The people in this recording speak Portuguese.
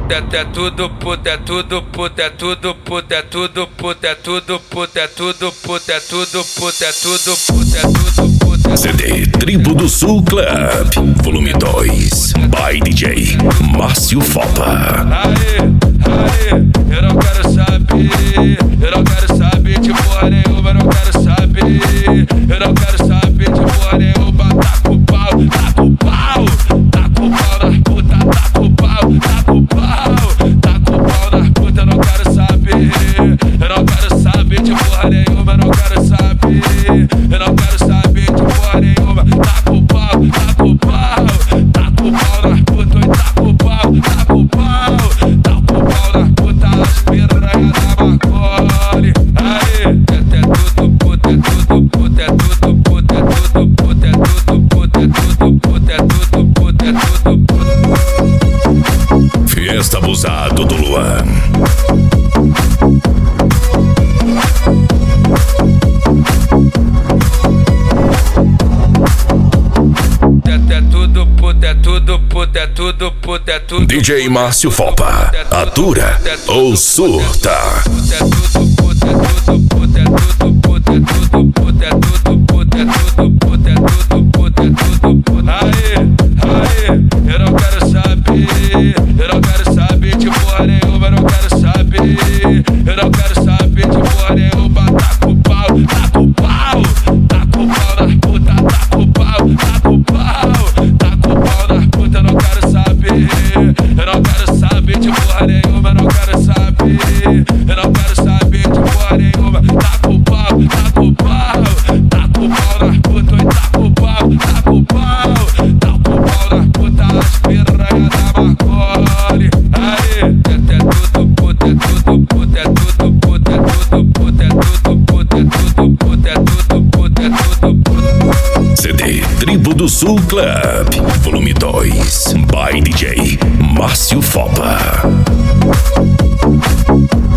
É tudo puta, é tudo puta, é tudo puta, é tudo puta, é tudo puta, é tudo puta, é tudo puta, é tudo puta, é tudo puta. CD Tribo do Sul Club, volume 2, by DJ Márcio Fopa. Eu não quero saber, eu não quero saber de porra nenhuma, eu não quero saber, eu não quero saber de porra nenhuma. Taca o pau, taca o pau, taca o pau nas puta, taca o pau, taca o pau, taca o pau nas puta, eu não quero saber, eu não quero saber de porra nenhuma, eu não quero saber, eu não quero saber de porra nenhuma. Taca o pau, taca o pau, taca o pau nas puta, taca o pau, taca o pau, taca o pau nas puta, as piranha da Macaulay. Aê, é tudo puta, é tudo puta, é tudo puta, é tudo puta, é tudo puta, é tudo puta, é tudo puta, é tudo puta. Fiesta Abusado do Luan. É tudo puta, é tudo puta, é tudo puta, é tudo. DJ Márcio Fopa, atura ou surta. É tudo puta, é tudo puta, é tudo puta, é tudo puta, é tudo puta, é tudo puta, é tudo puta, é tudo puta. Aê, eu não quero saber, eu não quero saber de porra nenhuma, eu não quero saber, eu não quero saber de porra nenhuma. Taca o pau, taca o pau, taca o pau nas puta, taca o pau, taca o pau, taca o pau nas puta, eu não quero saber, eu não quero saber de porra nenhuma, eu não quero saber, eu não quero saber de porra nenhuma. Taca o pau, taca o pau, taca o pau nas puta, taca o pau, taca o pau, taca o pau nas puta, as piranha da Macaulay. Aê, é tudo puta, é tudo puta, é tudo puta, é tudo puta, é tudo puta, é tudo puta, é tudo puta, é tudo puta. CD Tribo do Sul Club, volume 2, by DJ Márcio Fopa.